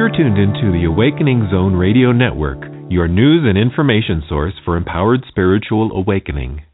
You're tuned into the Awakening Zone Radio Network, your news and information source for empowered spiritual awakening.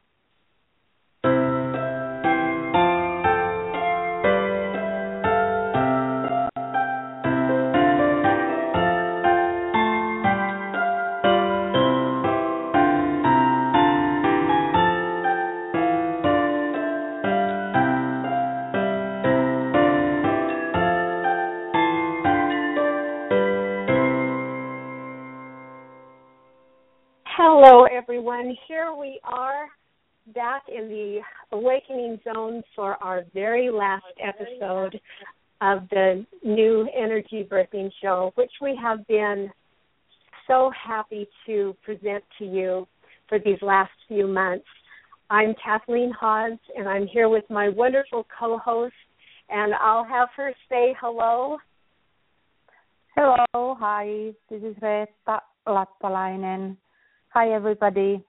Hello, everyone. Here we are back in the Awakening Zone for our very last episode of the new Energy Birthing Show, which we have been so happy to present to you for these last few months. I'm Kathleen Hawes, and I'm here with my wonderful co-host, and I'll have her say hello. Hello, hi, this is Reetta Lappalainen. Hi, everybody.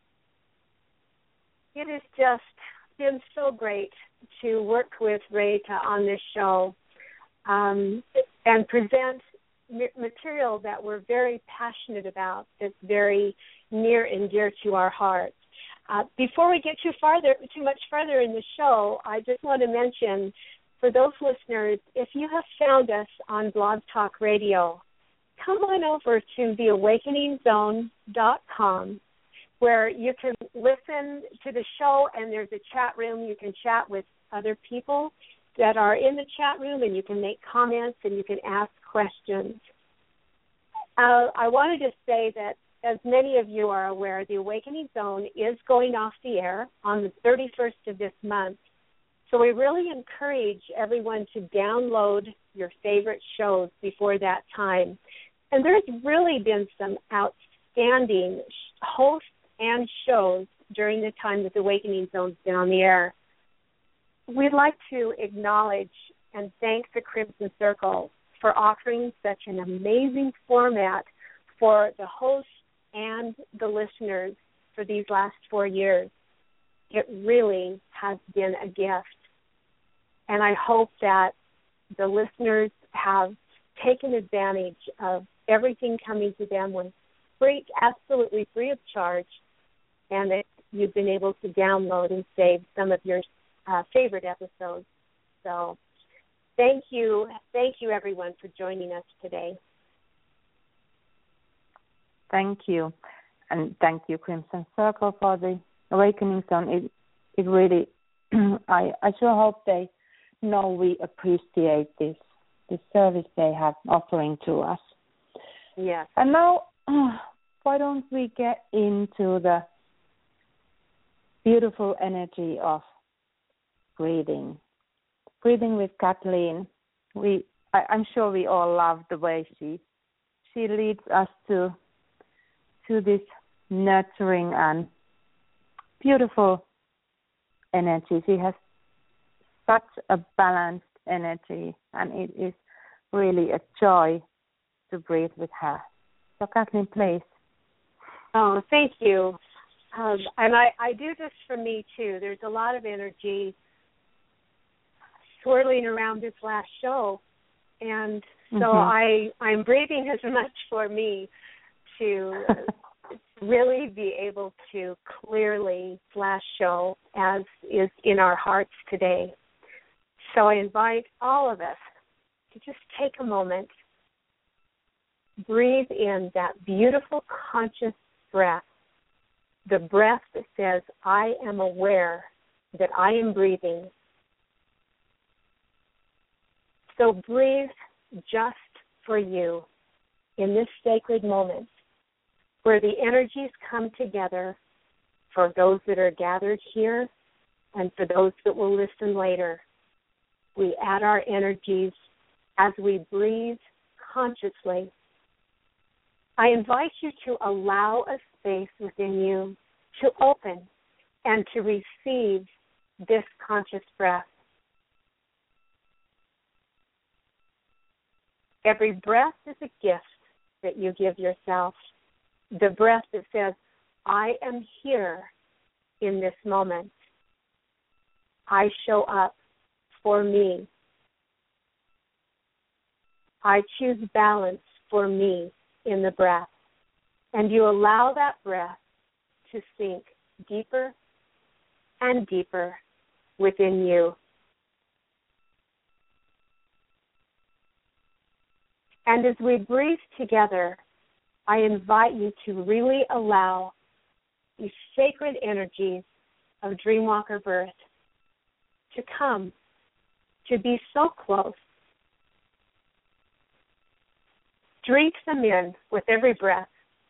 It has just been so great to work with Reetta on this show and present material that we're very passionate about, that's very near and dear to our hearts. Before we get too much further in the show, I just want to mention, for those listeners, if you have found us on Blog Talk Radio, come on over to theawakeningzone.com, where you can listen to the show, and there's a chat room. You can chat with other people that are in the chat room, and you can make comments, and you can ask questions. I wanted to say that, as many of you are aware, the Awakening Zone is going off the air on the 31st of this month. So we really encourage everyone to download your favorite shows before that time. And there's really been some outstanding hosts and shows during the time that the Awakening Zone's been on the air. We'd like to acknowledge and thank the Crimson Circle for offering such an amazing format for the hosts and the listeners for these last 4 years. It really has been a gift. And I hope that the listeners have taken advantage of everything coming to them with absolutely free of charge, and that you've been able to download and save some of your favorite episodes. So thank you everyone for joining us today. Thank you, and thank you, Crimson Circle, for the Awakening Zone. It really, I sure hope they know we appreciate this service they have offering to us. Yes. And now, why don't we get into the beautiful energy of breathing? Breathing with Kathleen. I'm sure we all love the way she leads us to this nurturing and beautiful energy. She has such a balanced energy, and it is really a joy to breathe with her. So, Kathleen, please. Oh, thank you. And I do this for me, too. There's a lot of energy swirling around this last show, and so I'm breathing as much for me to really be able to clearly flash show as is in our hearts today. So I invite all of us to just take a moment, breathe in that beautiful conscious breath, the breath that says, I am aware that I am breathing. So breathe just for you in this sacred moment where the energies come together for those that are gathered here and for those that will listen later. We add our energies as we breathe consciously. I invite you to allow a space within you to open and to receive this conscious breath. Every breath is a gift that you give yourself. The breath that says, I am here in this moment. I show up for me. I choose balance for me in the breath. And you allow that breath to sink deeper and deeper within you. And as we breathe together, I invite you to really allow these sacred energies of Dreamwalker Birth to come, to be so close. Drink them in with every breath.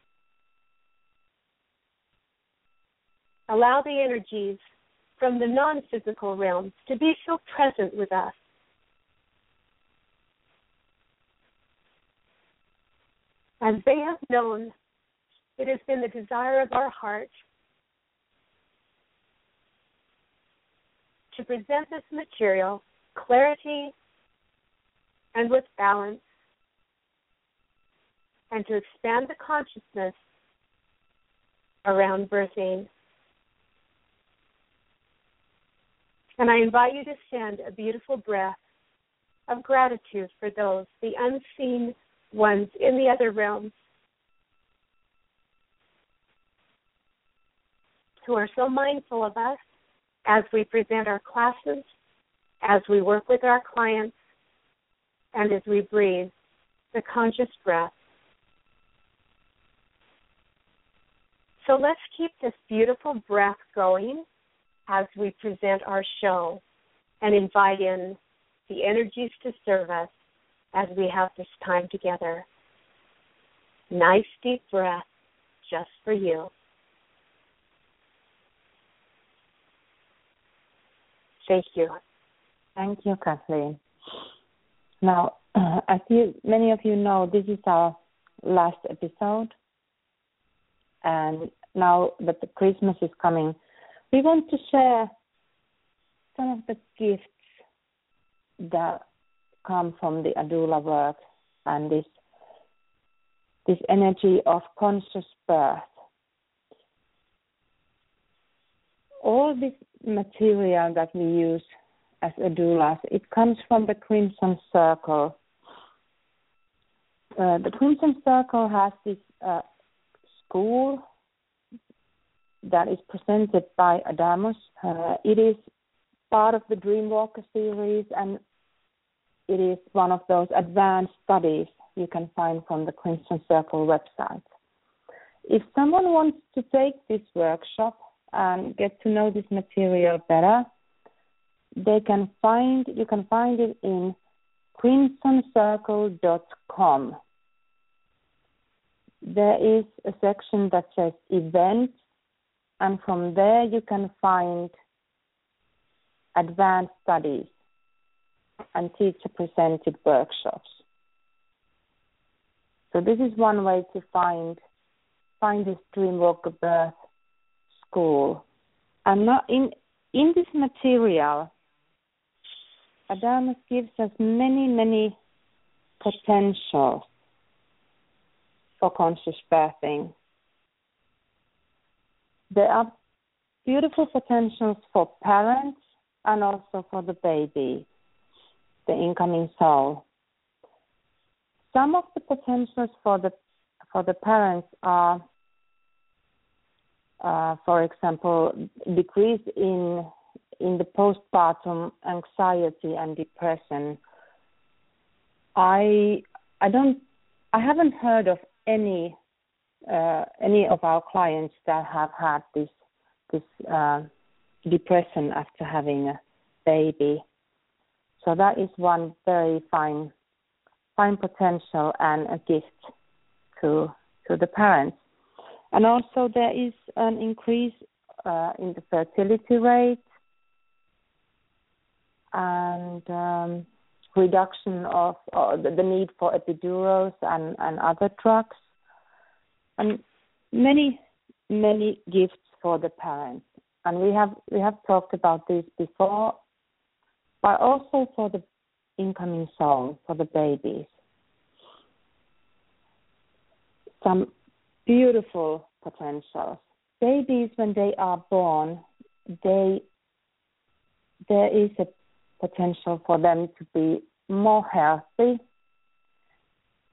Allow the energies from the non-physical realms to be so present with us. As they have known, it has been the desire of our heart to present this material clarity and with balance, and to expand the consciousness around birthing. And I invite you to send a beautiful breath of gratitude for those, the unseen ones in the other realms, who are so mindful of us as we present our classes, as we work with our clients, and as we breathe the conscious breath. So let's keep this beautiful breath going as we present our show and invite in the energies to serve us as we have this time together. Nice deep breath just for you. Thank you. Thank you, Kathleen. Now, as many of you know, this is our last episode. And now that the Christmas is coming, we want to share some of the gifts that come from the Adula work and this energy of conscious birth. All this material that we use as Adulas, it comes from the Crimson Circle. The Crimson Circle has this school that is presented by Adamus. It is part of the Dreamwalker series, and it is one of those advanced studies you can find from the Crimson Circle website. If someone wants to take this workshop and get to know this material better, you can find it in crimsoncircle.com. There is a section that says events, and from there you can find advanced studies and teacher-presented workshops. So this is one way to find this Dreamwalker Birth School. And now in this material, Adamus gives us many potentials for conscious birthing. There are beautiful potentials for parents and also for the baby, the incoming soul. Some of the potentials for the parents are, for example, decrease in the postpartum anxiety and depression. I haven't heard of any of our clients that have had this depression after having a baby. So that is one very fine potential and a gift to the parents. And also there is an increase in the fertility rate and reduction of the need for epidurals and other drugs, and many gifts for the parents. And we have talked about this before, but also for the incoming soul, for the babies. Some beautiful potentials. Babies, when they are born, there is a potential for them to be more healthy,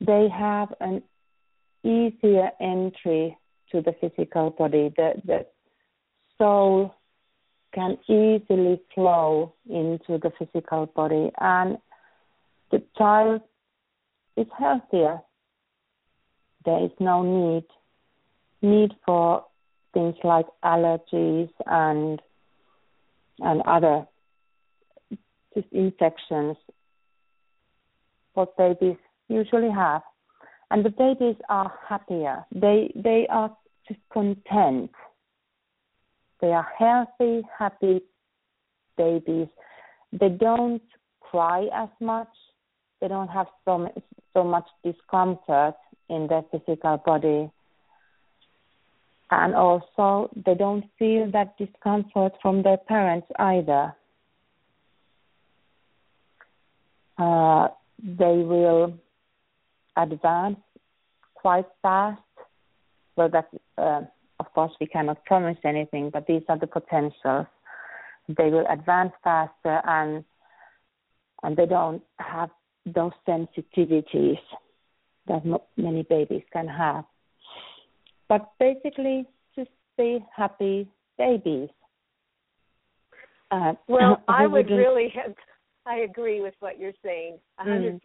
they have an easier entry to the physical body. The soul can easily flow into the physical body, and the child is healthier. There is no need for things like allergies and other just infections what babies usually have. And the babies are happier. They are just content. They are healthy, happy babies. They don't cry as much. They don't have so much discomfort in their physical body. And also, they don't feel that discomfort from their parents either. They will advance quite fast. Well, that of course we cannot promise anything, but these are the potentials. They will advance faster, and they don't have those sensitivities that many babies can have. But basically, just be happy babies. Well, I would really I agree with what you're saying, 100%.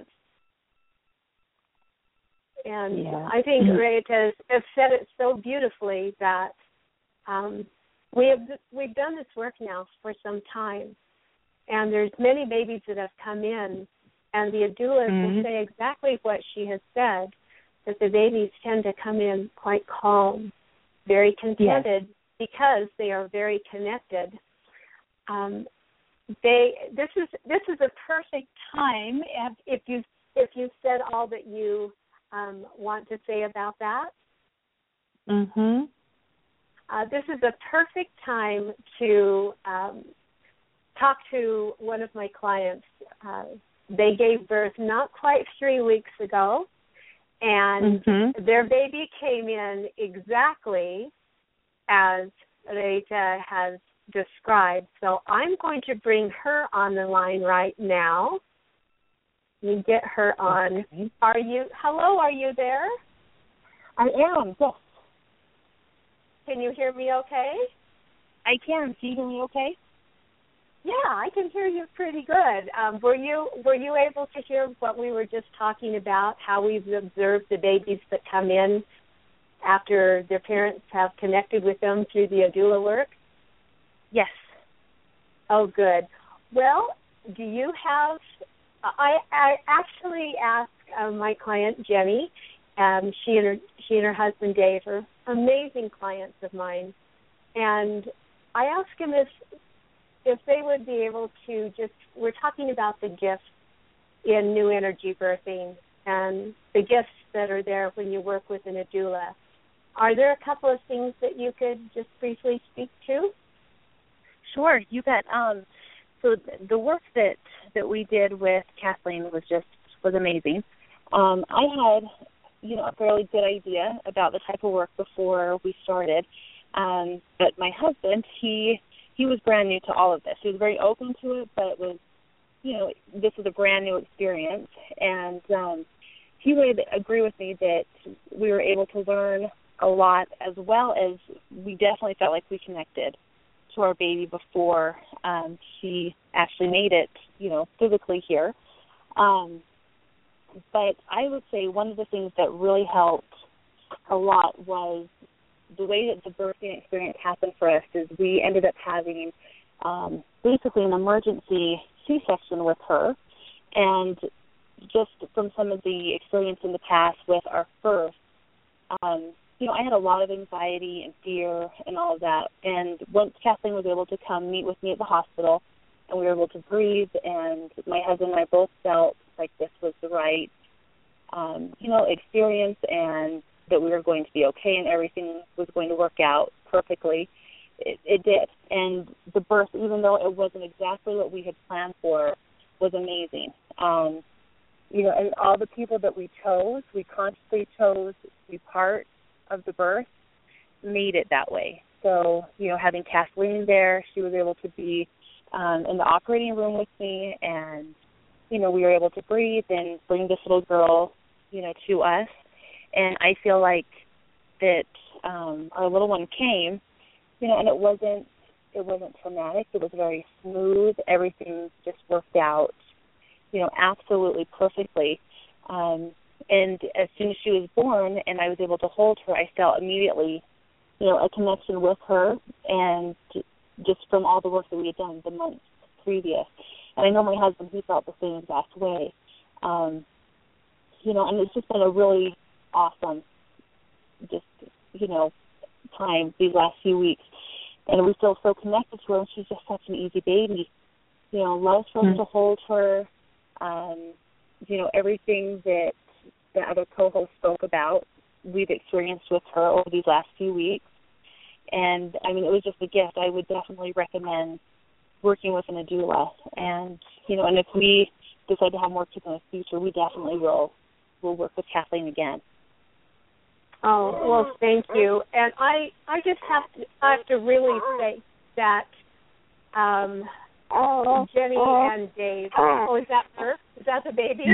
And yeah. I think Rita has said it so beautifully that we've done this work now for some time, and there's many babies that have come in, and the doulas will say exactly what she has said, that the babies tend to come in quite calm, very contented, because they are very connected. This is a perfect time if you said all that you want to say about that. This is a perfect time to talk to one of my clients. They gave birth not quite 3 weeks ago, and their baby came in exactly as Rita has described. So I'm going to bring her on the line right now. You get her on. Okay. Are you there? I am, yes. Can you hear me okay? I can. Can you hear me okay? Yeah, I can hear you pretty good. Were you able to hear what we were just talking about, how we've observed the babies that come in after their parents have connected with them through the doula work? Yes. Oh, good. Well, do you have... I actually asked my client, Jenny, she and her husband, Dave, are amazing clients of mine, and I asked him if they would be able to we're talking about the gifts in new energy birthing and the gifts that are there when you work with an doula. Are there a couple of things that you could just briefly speak to? Sure, you bet. So the work that we did with Kathleen was amazing. I had, a fairly good idea about the type of work before we started, but my husband, he was brand new to all of this. He was very open to it, but it was, this was a brand new experience, and he would agree with me that we were able to learn a lot, as well as we definitely felt like we connected to our baby before she actually made it, physically here. But I would say one of the things that really helped a lot was the way that the birthing experience happened for us is we ended up having basically an emergency C-section with her. And just from some of the experience in the past with our first, I had a lot of anxiety and fear and all of that. And once Kathleen was able to come meet with me at the hospital and we were able to breathe, and my husband and I both felt like this was the right, experience, and that we were going to be okay and everything was going to work out perfectly, it did. And the birth, even though it wasn't exactly what we had planned for, was amazing. And all the people that we consciously chose to be part of the birth, made it that way. So, having Kathleen there, she was able to be in the operating room with me, and, we were able to breathe and bring this little girl to us. And I feel like that our little one came, and it wasn't traumatic. It was very smooth. Everything just worked out, absolutely perfectly. And as soon as she was born and I was able to hold her, I felt immediately, a connection with her, and just from all the work that we had done the months previous. And I know my husband, he felt the same exact way. And it's just been a really awesome, time these last few weeks. And we feel so connected to her, and she's just such an easy baby. Loves for us to hold her. Everything that the other co-hosts spoke about, we've experienced with her over these last few weeks. And, it was just a gift. I would definitely recommend working with an doula. And, and if we decide to have more kids in the future, we definitely will work with Kathleen again. Oh, well, thank you. And I just have to really say that Jenny and Dave. Oh, is that her? Is that the baby?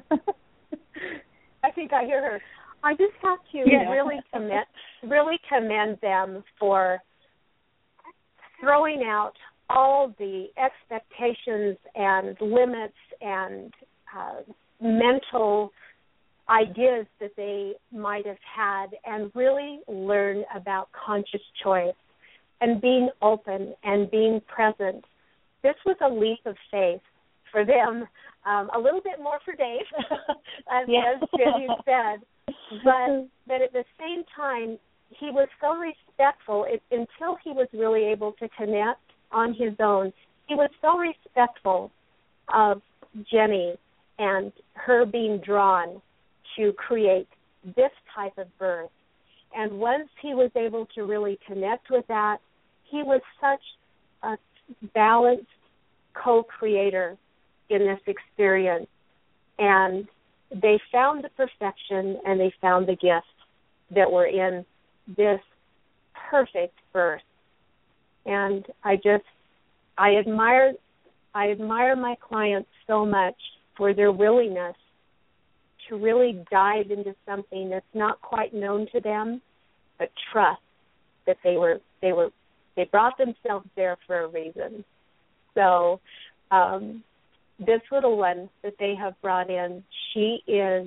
I think I hear her. I just have to really commend them for throwing out all the expectations and limits and mental ideas that they might have had, and really learn about conscious choice and being open and being present. This was a leap of faith for them, a little bit more for Dave, as Jenny said, but at the same time, he was so respectful until he was really able to connect on his own. He was so respectful of Jenny and her being drawn to create this type of birth. And once he was able to really connect with that, he was such a balanced co-creator in this experience. And they found the perfection and they found the gifts that were in this perfect birth. And I admire my clients so much for their willingness to really dive into something that's not quite known to them, but trust that they brought themselves there for a reason. So this little one that they have brought in, she is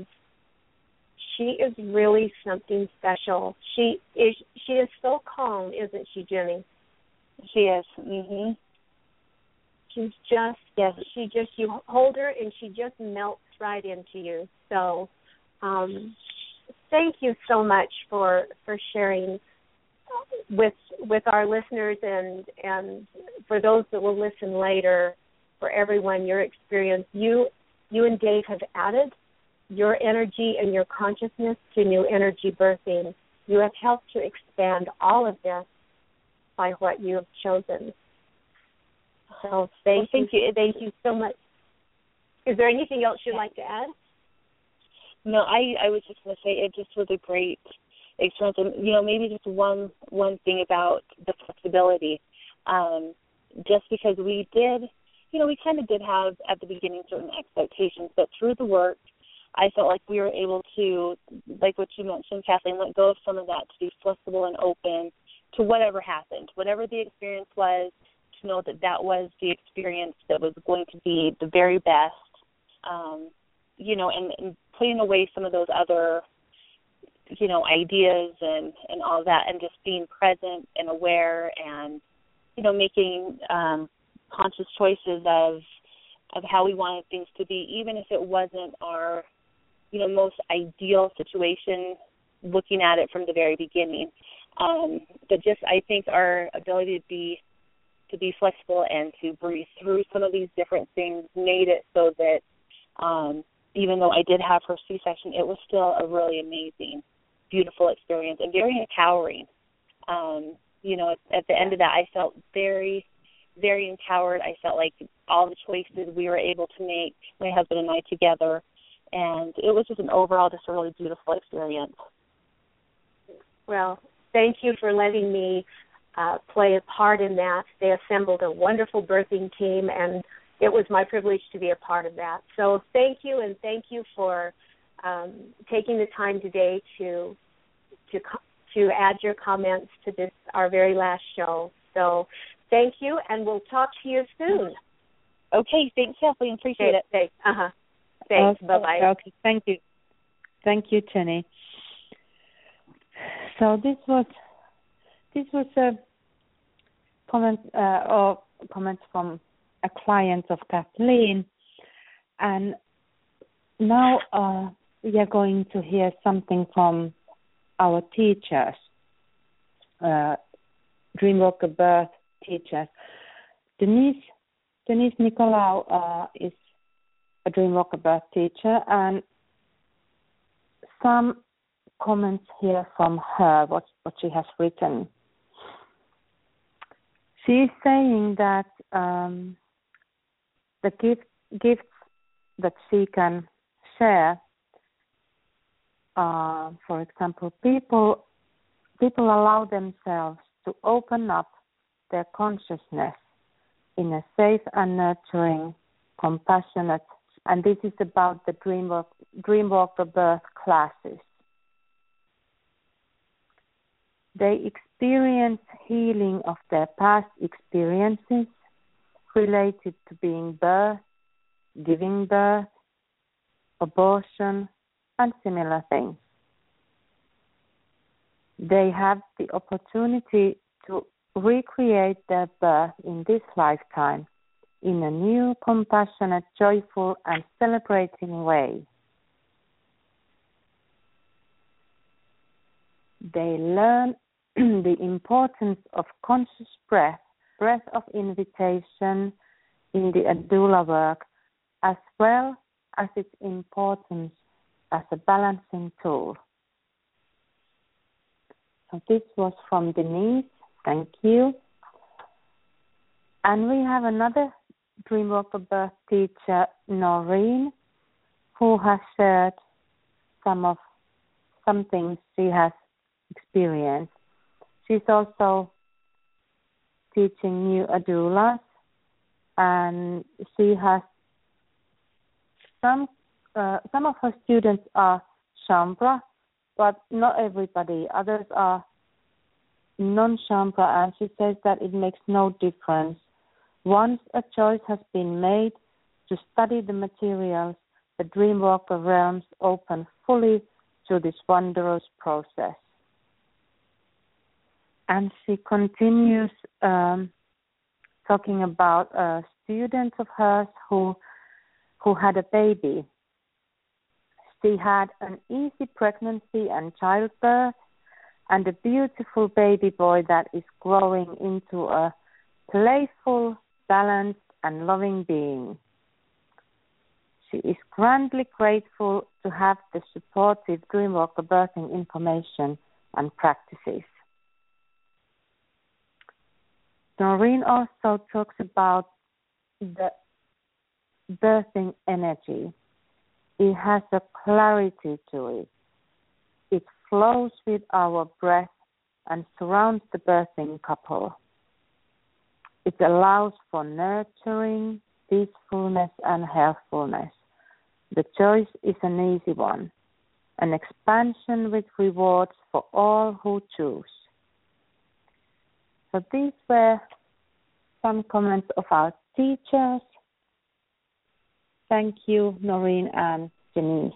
really something special. She is so calm, isn't she, Jenny? She is. Mhm. She's just you hold her and she just melts right into you. So thank you so much for sharing with our listeners and for those that will listen later, for everyone, your experience. You and Dave have added your energy and your consciousness to New Energy Birthing. You have helped to expand all of this by what you have chosen. So thank you so much. Is there anything else you'd like to add? No, I was just going to say it just was a great experience. And, maybe just one thing about the flexibility. Just because we did, we kind of did have at the beginning certain expectations, but through the work, I felt like we were able to, like what you mentioned, Kathleen, let go of some of that, to be flexible and open to whatever happened, whatever the experience was, to know that was the experience that was going to be the very best, and putting away some of those other, ideas and all that, and just being present and aware and, making conscious choices of how we wanted things to be, even if it wasn't our, most ideal situation, looking at it from the very beginning. But just, I think our ability to be flexible and to breathe through some of these different things made it so that even though I did have her C-section, it was still a really amazing, beautiful experience and very empowering. At the end of that, I felt very, very empowered. I felt like all the choices we were able to make, my husband and I together, and it was just an overall just a really beautiful experience. Well, thank you for letting me play a part in that. They assembled a wonderful birthing team, and it was my privilege to be a part of that. So thank you, and thank you for taking the time today to add your comments to this, our very last show. So thank you, and we'll talk to you soon. Okay, thanks, Kathleen. Appreciate it. Thanks. Thanks. Bye-bye. Okay, thank you. Thank you, Jenny. So this was a comment from a client of Kathleen, and now we are going to hear something from our teachers, Dreamwalker Birth teachers. Denise Nicolau is a Dreamwalker Birth teacher, and some comments here from her, what she has written. She is saying that the gifts that she can share, for example, people allow themselves to open up their consciousness in a safe and nurturing, compassionate, and this is about the Dreamwalker Birth classes. They experience healing of their past experiences related to being birthed, giving birth, abortion, and similar things. They have the opportunity to recreate their birth in this lifetime in a new, compassionate, joyful, and celebrating way. They learn the importance of conscious breath of invitation in the doula work, as well as its importance as a balancing tool. So this was from Denise. Thank you. And we have another Dreamwalker Birth teacher, Noreen, who has shared some things she has experienced. She's also teaching new doulas, and she has some of her students are Shambra, but not everybody. Others are non-Shambra, and she says that it makes no difference. Once a choice has been made to study the materials, the Dreamwalker realms open fully to this wondrous process. And she continues talking about a student of hers who had a baby. She had an easy pregnancy and childbirth, and a beautiful baby boy that is growing into a playful, balanced, and loving being. She is grandly grateful to have the supportive Dreamwalker birthing information and practices. Noreen also talks about the birthing energy. It has a clarity to it. It flows with our breath and surrounds the birthing couple. It allows for nurturing, peacefulness, and healthfulness. The choice is an easy one, an expansion with rewards for all who choose. So these were some comments of our teachers. Thank you, Noreen and Denise.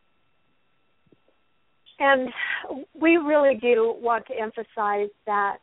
And we really do want to emphasize that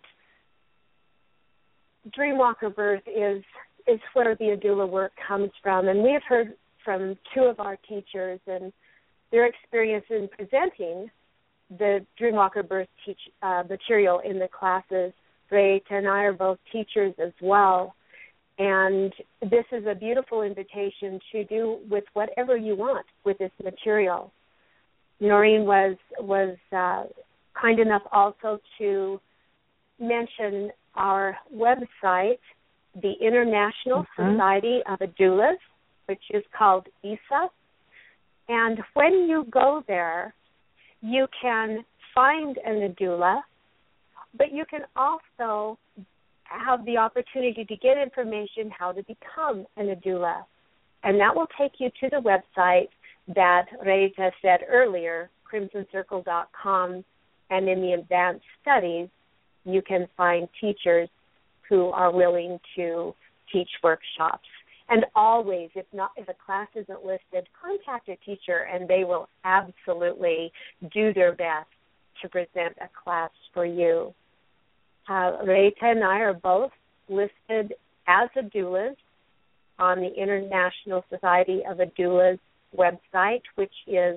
Dreamwalker Birth is where the doula work comes from. And we have heard from two of our teachers and their experience in presenting the Dreamwalker Birth material in the classes. Ray and I are both teachers as well. And this is a beautiful invitation to do with whatever you want with this material. Noreen was kind enough also to mention our website, the International Society of Doulas, which is called ISA. And when you go there, you can find an doula, but you can also have the opportunity to get information how to become an doula. And that will take you to the website, that Reita said earlier, crimsoncircle.com, and in the advanced studies, you can find teachers who are willing to teach workshops. And always, if a class isn't listed, contact a teacher, and they will absolutely do their best to present a class for you. Reita and I are both listed as a doulas on the International Society of Doulas website, which is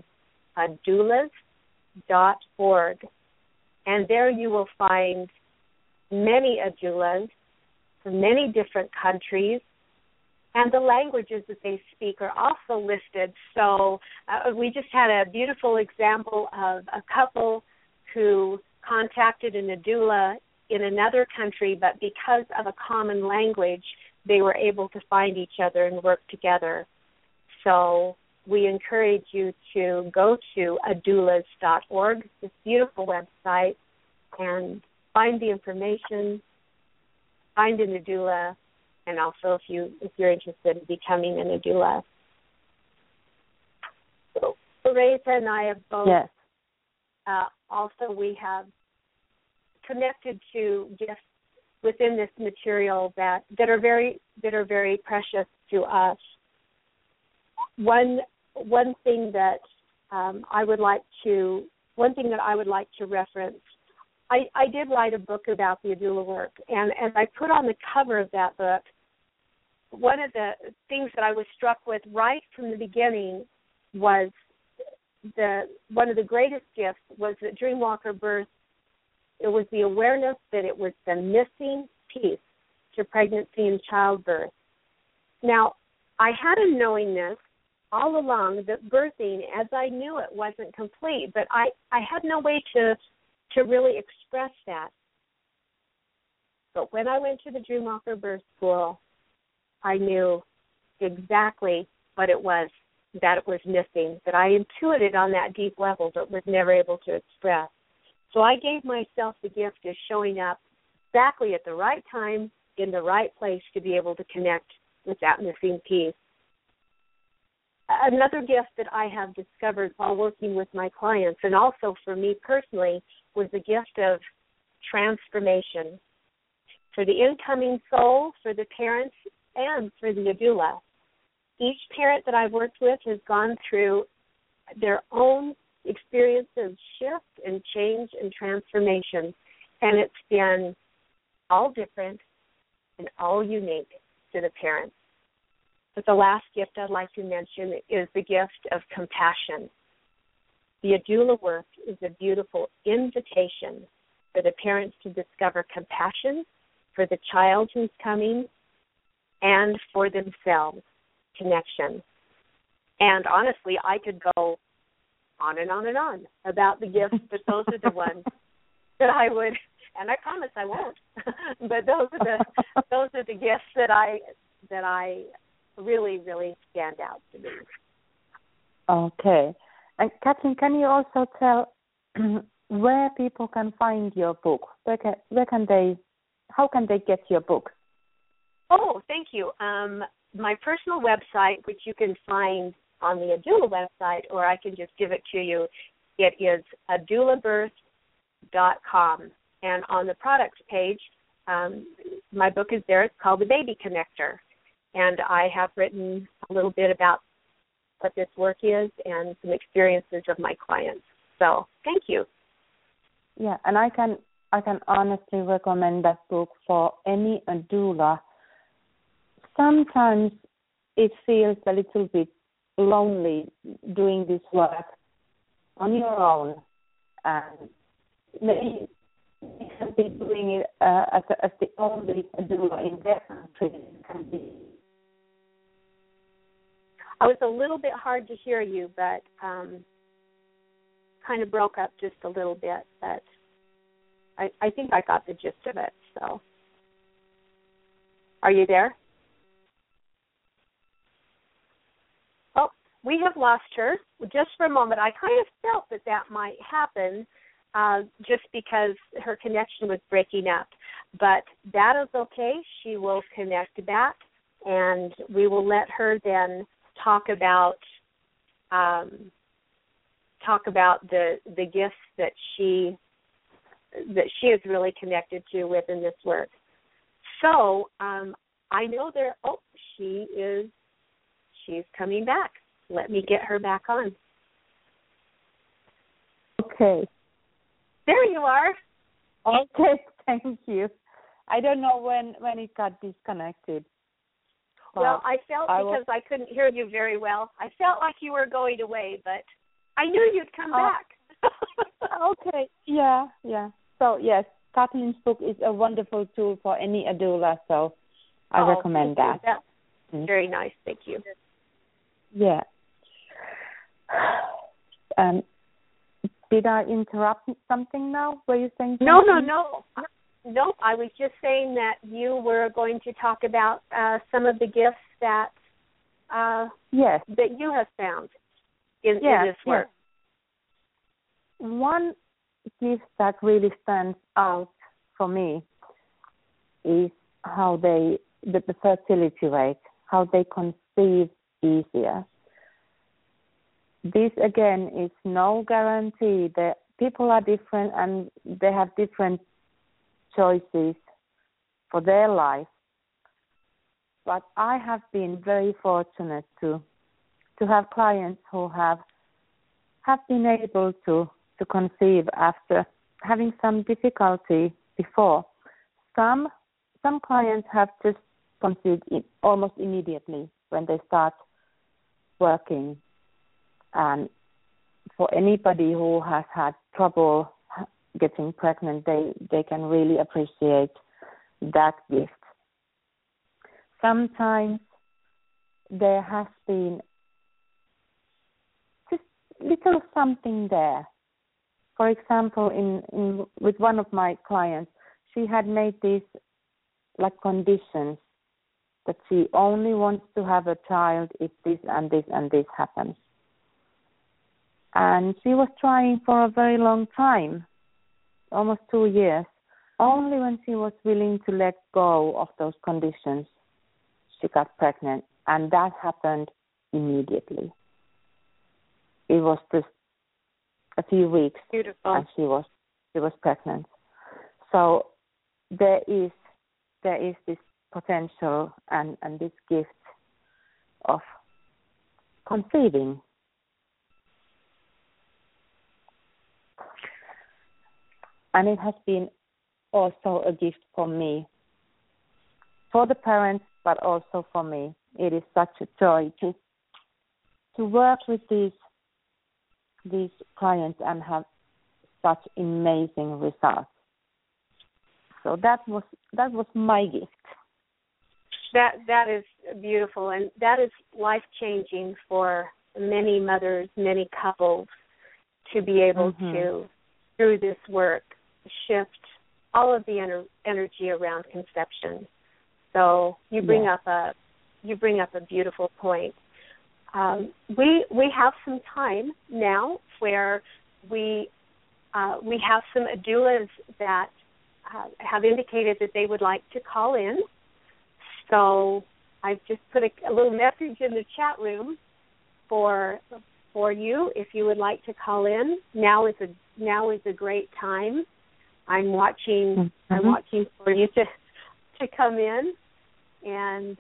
doulas.org. And there you will find many doulas from many different countries, and the languages that they speak are also listed. So we just had a beautiful example of a couple who contacted a doula in another country, but because of a common language, they were able to find each other and work together. So we encourage you to go to doulas.org, this beautiful website, and find the information, find a doula, and also if you're interested in becoming a doula. So Reita and I have both. Yes. Also, we have connected to gifts within this material that are very precious to us. One thing that I would like to reference. I did write a book about the doula work, and as I put on the cover of that book, one of the things that I was struck with right from the beginning was one of the greatest gifts was that Dreamwalker Birth. It was the awareness that it was the missing piece to pregnancy and childbirth. Now, I had a knowingness all along that birthing, as I knew it, wasn't complete, but I had no way to really express that. But when I went to the Dreamwalker Birth School, I knew exactly what it was that it was missing, that I intuited on that deep level but was never able to express. So I gave myself the gift of showing up exactly at the right time in the right place to be able to connect with that missing piece. Another gift that I have discovered while working with my clients, and also for me personally, was the gift of transformation for the incoming soul, for the parents, and for the doula. Each parent that I've worked with has gone through their own experience of shift and change and transformation, and it's been all different and all unique to the parents. But the last gift I'd like to mention is the gift of compassion. The doula work is a beautiful invitation for the parents to discover compassion for the child who's coming and for themselves, connection. And honestly, I could go on and on and on about the gifts, but those are the ones that I would, and I promise I won't. But those are the gifts that I really, really stand out to me. Okay. And Kathleen, can you also tell where people can find your book? How can they get your book? Oh, thank you. My personal website, which you can find on the Adoula website, or I can just give it to you, it is adoulabirth.com. And on the products page, my book is there. It's called The Baby Connector. And I have written a little bit about what this work is and some experiences of my clients. So thank you. Yeah, and I can honestly recommend that book for any doula. Sometimes it feels a little bit lonely doing this work on your own, and maybe you can be doing it as the only doula in their country. Can be. I was a little bit hard to hear you, but kind of broke up just a little bit, but I think I got the gist of it. So, are you there? Oh, we have lost her just for a moment. I kind of felt that might happen just because her connection was breaking up. But that is okay. She will connect back, and we will let her then talk about talk about the gifts that she is really connected to within this work. So I know she's coming back. Let me get her back on. Okay. There you are. Okay, thank you. I don't know when it got disconnected. Well, I felt because I couldn't hear you very well. I felt like you were going away, but I knew you'd come back. Okay. Yeah. So, yes, Kathleen's book is a wonderful tool for any doula, so I recommend that. That's very nice. Thank you. Yeah. Did I interrupt something now? Were you saying something? No. Nope, I was just saying that you were going to talk about some of the gifts that that you have found in this work. Yes. One gift that really stands out for me is how the fertility rate, how they conceive easier. This again is no guarantee. That people are different and they have different choices for their life, but I have been very fortunate to have clients who have been able to conceive after having some difficulty before. Some clients have just conceived almost immediately when they start working, and for anybody who has had trouble getting pregnant, they can really appreciate that gift. Sometimes there has been just little something there. For example, in with one of my clients, she had made these like conditions that she only wants to have a child if this and this and this happens. And she was trying for a very long time, almost 2 years. Only when she was willing to let go of those conditions, she got pregnant, and that happened immediately. It was just a few weeks, Beautiful. And she was pregnant. So there is this potential and this gift of conceiving. And it has been also a gift for me, for the parents, but also for me. It is such a joy to work with these clients and have such amazing results. So that was my gift. That is beautiful, and that is life-changing for many mothers, many couples, to be able to, through this work, shift all of the energy around conception. So you bring up a beautiful point. We have some time now where we have some doulas that have indicated that they would like to call in. So I've just put a little message in the chat room for you if you would like to call in. Now is a great time. I'm watching for you to come in, and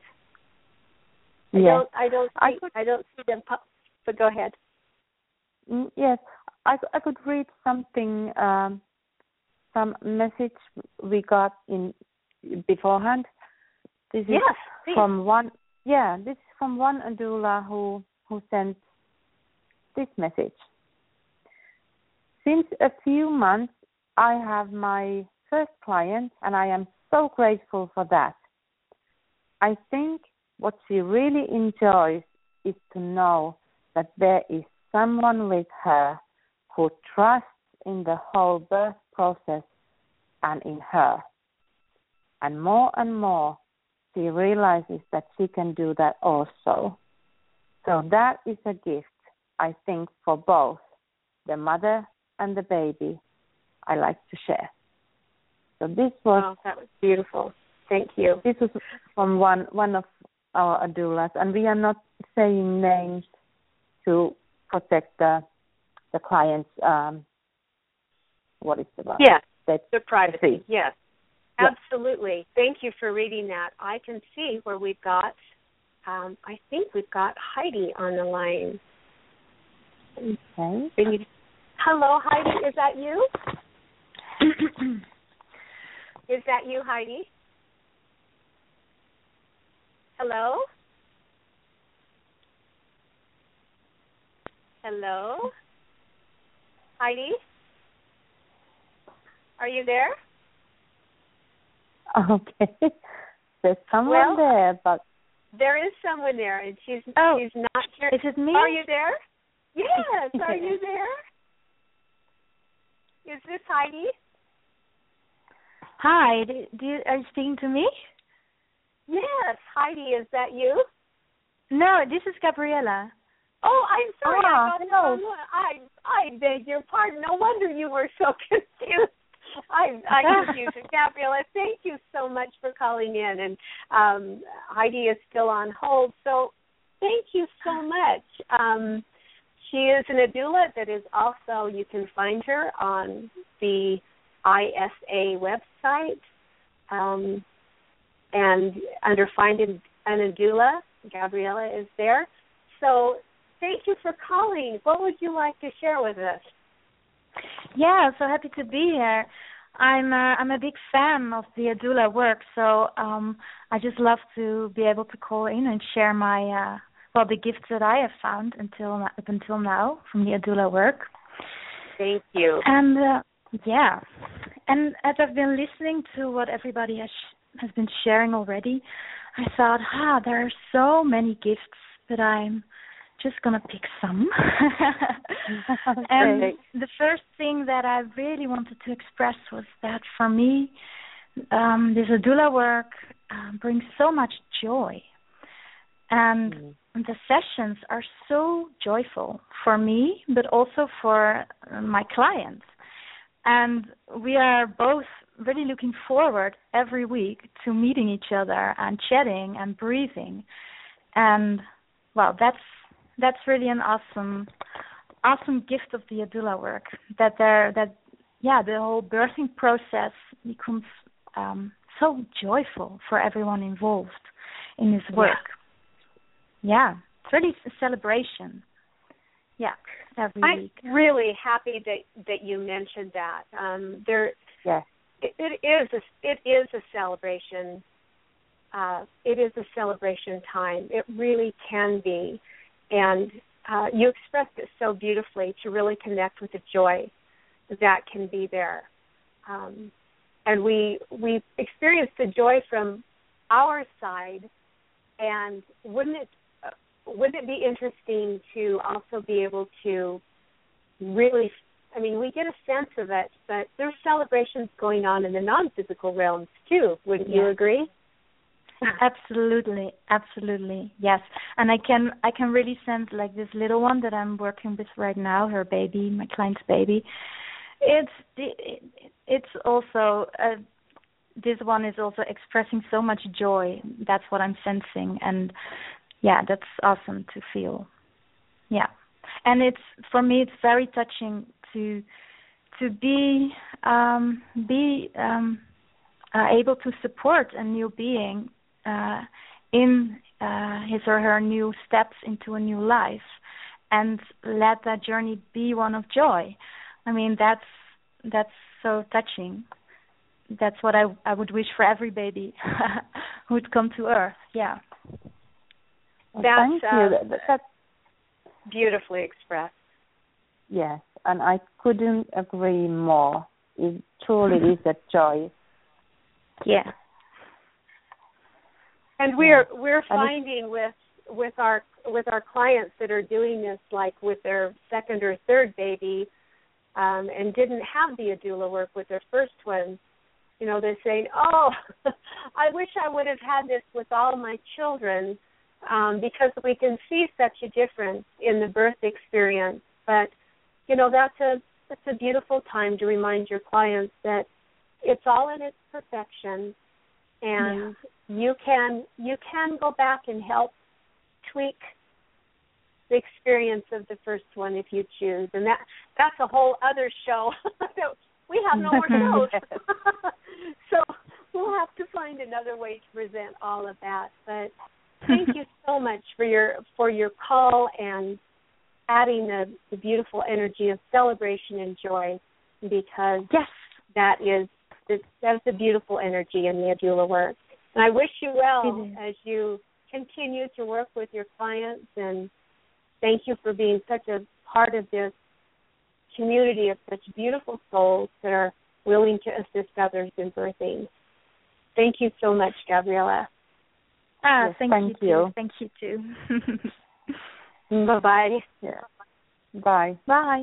I don't see them. But go ahead. Yes, I could read something, some message we got in beforehand. This is from one. Yeah, this is from one doula who sent this message. Since a few months, I have my first client, and I am so grateful for that. I think what she really enjoys is to know that there is someone with her who trusts in the whole birth process and in her. And more, she realizes that she can do that also. So that is a gift, I think, for both the mother and the baby. I like to share. So this was that was beautiful. Thank you. This was from one of our doulas, and we are not saying names to protect the client's what is the word? Yes, the privacy. Yes, absolutely. Thank you for reading that. I can see where we've got. I think we've got Heidi on the line. Okay. Hello, Heidi. Is that you? Is that you, Heidi? Hello? Hello? Heidi? Are you there? Okay. There's someone there, but... There is someone there, and she's not here. Is it me? Are you there? Yes. Are you there? Is this Heidi? Hi. Are you speaking to me? Yes. Heidi, is that you? No, this is Gabriella. Oh, I'm sorry. Hello. I beg your pardon. No wonder you were so confused. I confused you. Gabriella, thank you so much for calling in. And Heidi is still on hold, so thank you so much. She is an doula that is also, you can find her on the ISA website. And under Find an Doula, Gabriella is there. So thank you for calling. What would you like to share with us? Yeah, so happy to be here. I'm a big fan of the doula work, so I just love to be able to call in and share my the gifts that I have found up until now from the doula work. Thank you. And and as I've been listening to what everybody has been sharing already, I thought, there are so many gifts that I'm just going to pick some. And the first thing that I really wanted to express was that for me, this doula work brings so much joy. And the sessions are so joyful for me, but also for my clients. And we are both really looking forward every week to meeting each other and chatting and breathing. And, that's really an awesome gift of the doula work. The whole birthing process becomes so joyful for everyone involved in this work. Yeah, it's really a celebration. Yeah, every week. I'm really happy that you mentioned that. It is a celebration. It is a celebration time. It really can be. And you expressed it so beautifully to really connect with the joy that can be there. And we experience the joy from our side. And wouldn't it be interesting to also be able to really, we get a sense of it, but there's celebrations going on in the non-physical realms too. Wouldn't you agree? Absolutely, yes. And I can really sense like this little one that I'm working with right now, her baby, my client's baby. It's also this one is also expressing so much joy. That's what I'm sensing, and that's awesome to feel. Yeah, and for me it's very touching to be able to support a new being in his or her new steps into a new life, and let that journey be one of joy. That's so touching. That's what I would wish for every baby who would come to Earth. Yeah. Thank you. That's beautifully expressed. Yes, and I couldn't agree more. It truly is a joy. Yeah. And we're finding with our clients that are doing this, like with their second or third baby, and didn't have the doula work with their first one, they're saying, "Oh, I wish I would have had this with all my children," because we can see such a difference in the birth experience. But that's a beautiful time to remind your clients that it's all in its perfection. And you can go back and help tweak the experience of the first one if you choose. And that's a whole other show. We have nowhere to go. So we'll have to find another way to present all of that. But thank you so much for your call and adding the beautiful energy of celebration and joy, because that's a beautiful energy in the Adula work. And I wish you well as you continue to work with your clients, and thank you for being such a part of this community of such beautiful souls that are willing to assist others in birthing. Thank you so much, Gabriella. Thank you. Thank you too. Bye-bye. Yeah. Bye. Bye.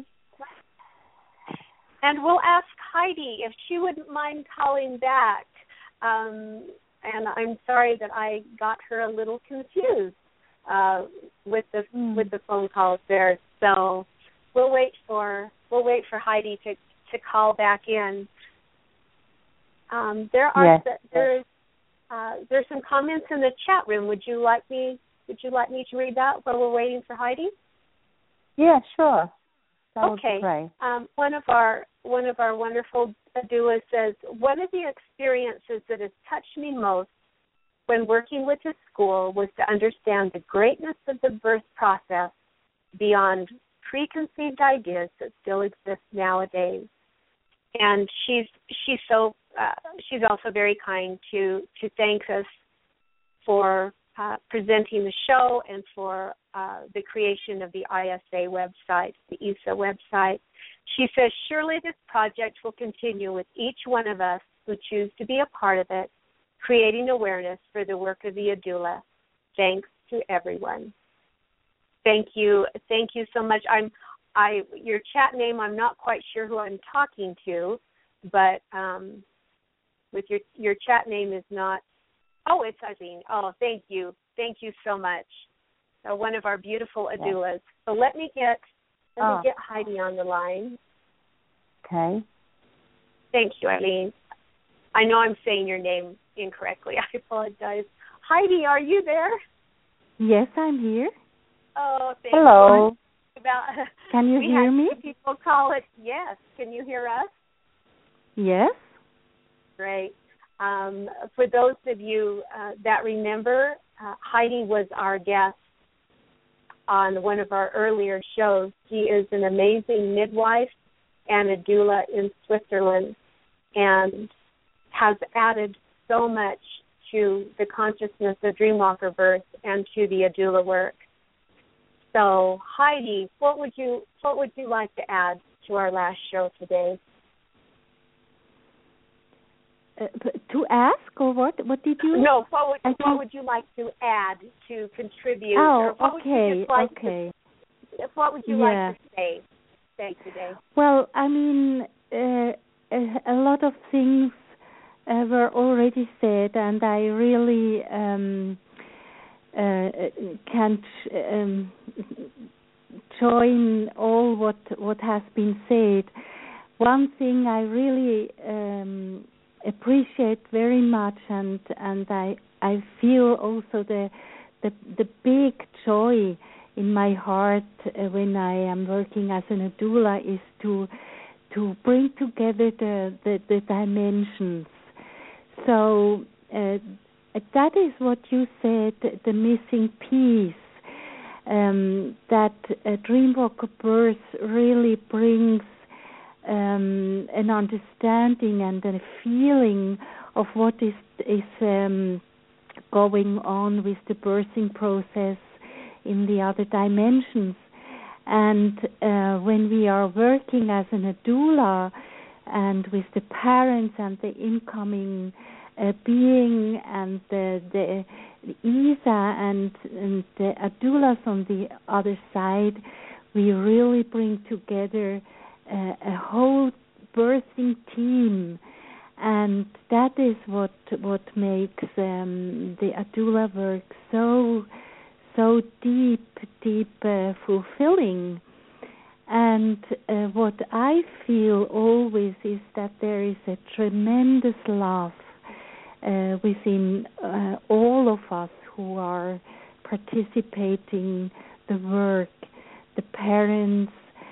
And we'll ask Heidi if she wouldn't mind calling back. And I'm sorry that I got her a little confused with the phone calls there. So we'll wait for Heidi to call back in. There's some comments in the chat room. Would you like me to read that while we're waiting for Heidi? Yeah, sure. That okay. One of our wonderful doulas says, one of the experiences that has touched me most when working with the school was to understand the greatness of the birth process beyond preconceived ideas that still exist nowadays. And she's also very kind to thank us for presenting the show and for the creation of the ISA website, the ISA website. She says, surely this project will continue with each one of us who choose to be a part of it, creating awareness for the work of the Adula. Thanks to everyone. Thank you so much. Your chat name, I'm not quite sure who I'm talking to, but with your chat name is not. Oh, it's Eileen. Oh, thank you so much. One of our beautiful Adulas. So let me get Heidi on the line. Okay. Thank you, Eileen. I know I'm saying your name incorrectly. I apologize. Heidi, are you there? Yes, I'm here. Oh, thank Hello. you. Can you hear me? People call it yes. Can you hear us? Yes. Great. For those of you that remember, Heidi was our guest on one of our earlier shows. She is an amazing midwife and a doula in Switzerland and has added so much to the consciousness of Dreamwalker birth and to the Adula work. So, Heidi, what would you like to add to our last show today? To ask, or what? What did you? No, what would you like to add to contribute? Oh, or okay. What would you like to say today? Well, I mean, a lot of things were already said, and I really can't join all what has been said. One thing I really appreciate very much, and I feel also the big joy in my heart when I am working as an doula is to bring together the dimensions. So that is what you said, the missing piece, that Dreamwalker birth really brings an understanding and a feeling of what is going on with the birthing process in the other dimensions. And when we are working as an doula and with the parents and the incoming being and the Isa and the doulas on the other side, we really bring together a whole birthing team, and that is what makes the doula work so deep fulfilling. And what I feel always is that there is a tremendous love within all of us who are participating the work, the parents,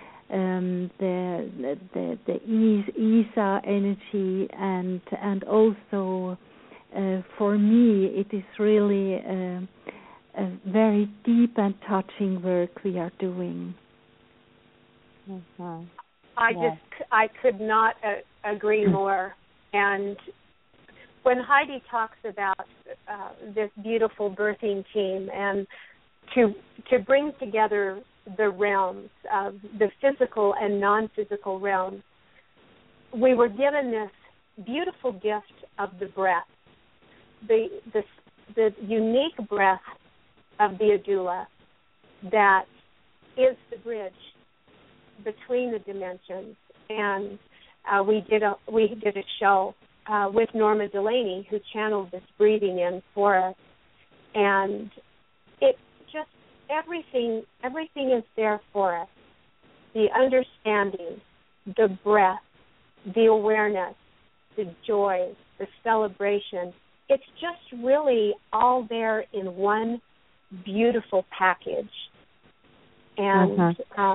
the Isa energy, and also for me it is really a very deep and touching work we are doing. Mm-hmm. I could not agree more. And when Heidi talks about this beautiful birthing team and to bring together the realms of the physical and non-physical realms, we were given this beautiful gift of the breath, the unique breath of the Adula that is the bridge between the dimensions. And we did a show with Norma Delaney, who channeled this breathing in for us, and it just everything is there for us. The understanding, the breath, the awareness, the joy, the celebration. It's just really all there in one beautiful package. And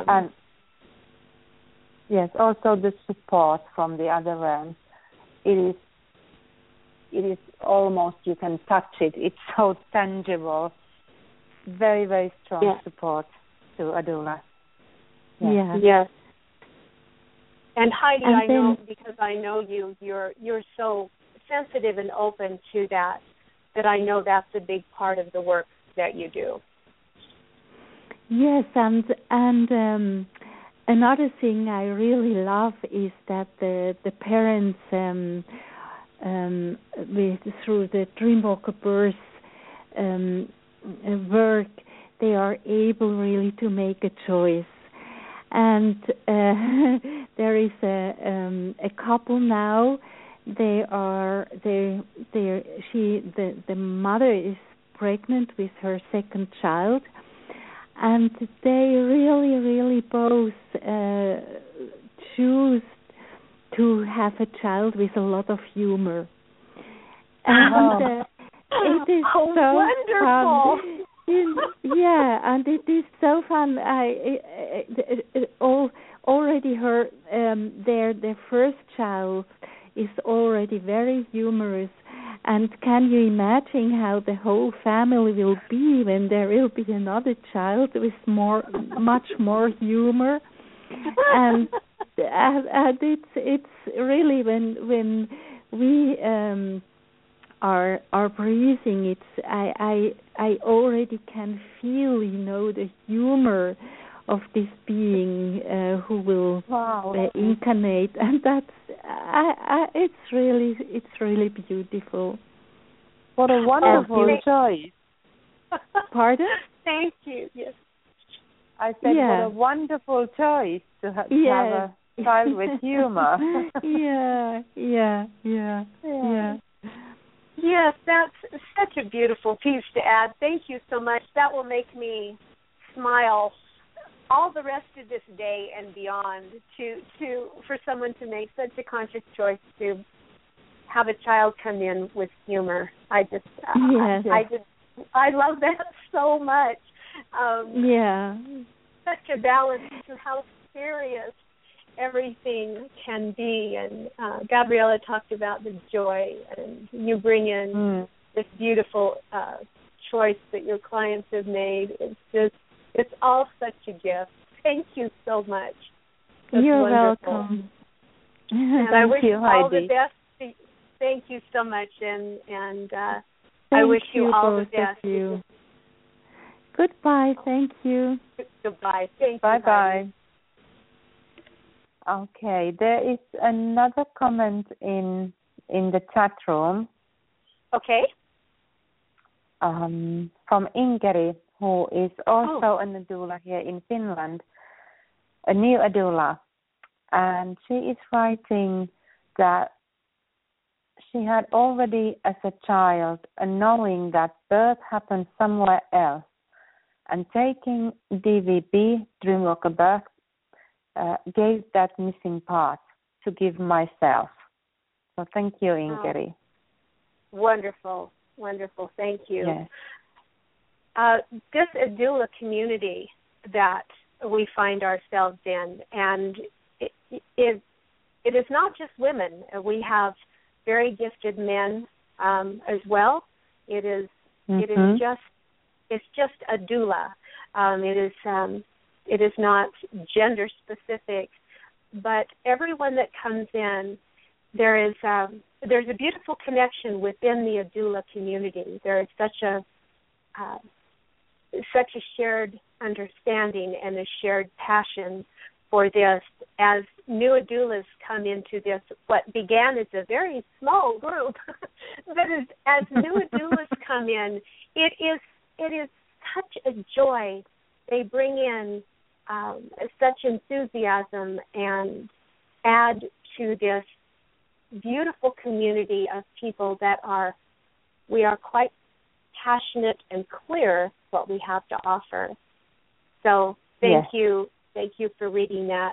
yes, also the support from the other realms. It is almost, you can touch it. It's so tangible. Very, very strong support to Adula. Yes. And Heidi, I know, because I know you're so sensitive and open to that I know that's a big part of the work that you do. Yes, and another thing I really love is that the parents through the Dreamwalker birth work, they are able really to make a choice. And there is a couple now. The mother is pregnant with her second child, and they really both choose to have a child with a lot of humor. And it is so wonderful. fun. Yeah, and it is so fun. I already heard their first child is already very humorous. And can you imagine how the whole family will be when there will be another child with much more humor? And it's really when we are breathing, it's I already can feel, the humor of this being who will incarnate, and that's it's really beautiful. What a wonderful choice! Pardon? Thank you. Yes, I said what a wonderful choice to have a child with humor. Yeah. Yes, that's such a beautiful piece to add. Thank you so much. That will make me smile all the rest of this day and beyond for someone to make such a conscious choice to have a child come in with humor. I love that so much. Such a balance to how serious everything can be, and Gabriella talked about the joy, and you bring in this beautiful choice that your clients have made. It's all such a gift. Thank you so much. That's You're wonderful. welcome. And I wish you all the best. Thank you so much, and I wish you all the best. You. Goodbye. Thank you. Goodbye. Thank you. Bye-bye. Okay, there is another comment in the chat room. Okay. From Inkeri, who is also an Adula here in Finland, a new Adula. And she is writing that she had already as a child a knowing that birth happened somewhere else, and taking DVB, Dreamwalker Birth, gave that missing part to give myself. So thank you, Inkeri. Wonderful. Thank you. Yes. this doula community that we find ourselves in, and it is not just women. We have very gifted men as well. It's just a doula. It is not gender specific, but everyone that comes in, there's a beautiful connection within the doula community. There is such a shared understanding and a shared passion for this. As new doulas come into this, what began as a very small group, but as new doulas come in, it is such a joy. They bring in such enthusiasm and add to this beautiful community of people that we are quite passionate and clear what we have to offer. So thank you for reading that.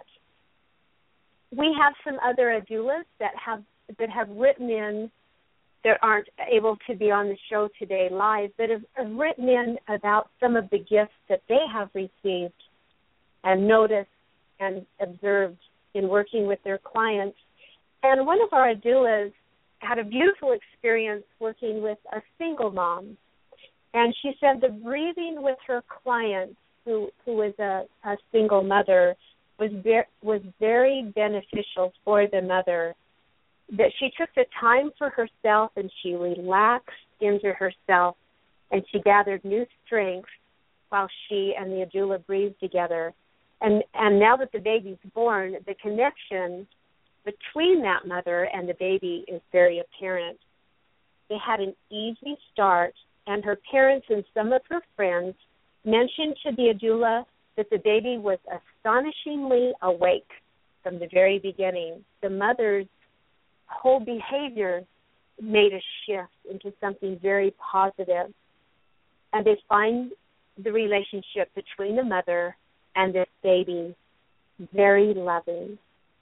We have some other doulas that have written in, that aren't able to be on the show today live, that have written in about some of the gifts that they have received and noticed and observed in working with their clients. And one of our doulas had a beautiful experience working with a single mom. And she said the breathing with her client, who was a single mother, was very beneficial for the mother, that she took the time for herself and she relaxed into herself and she gathered new strength while she and the doula breathed together. And now that the baby's born, the connection between that mother and the baby is very apparent. They had an easy start, and her parents and some of her friends mentioned to the doula that the baby was astonishingly awake from the very beginning. The mother's whole behavior made a shift into something very positive. And they find the relationship between the mother and this baby very loving.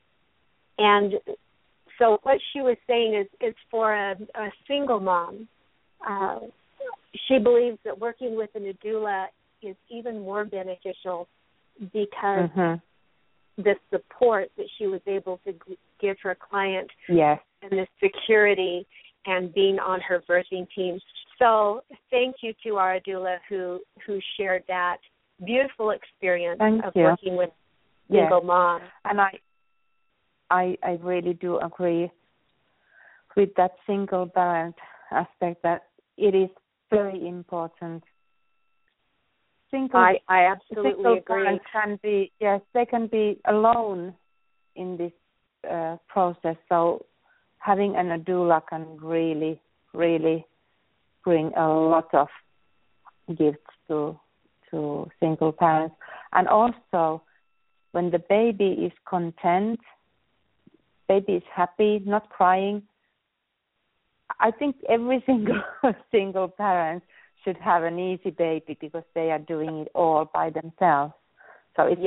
And so what she was saying is for a single mom, she believes that working with an doula is even more beneficial because the support that she was able to give her client and the security and being on her birthing team. So thank you to our doula who shared that beautiful experience working with single moms. And I really do agree with that single parent aspect, that it is very important. I absolutely agree. They can be alone in this process. So having a doula can really, really bring a lot of gifts to single parents. And also, when the baby is content, baby is happy, not crying, I think every single parent should have an easy baby because they are doing it all by themselves. So it's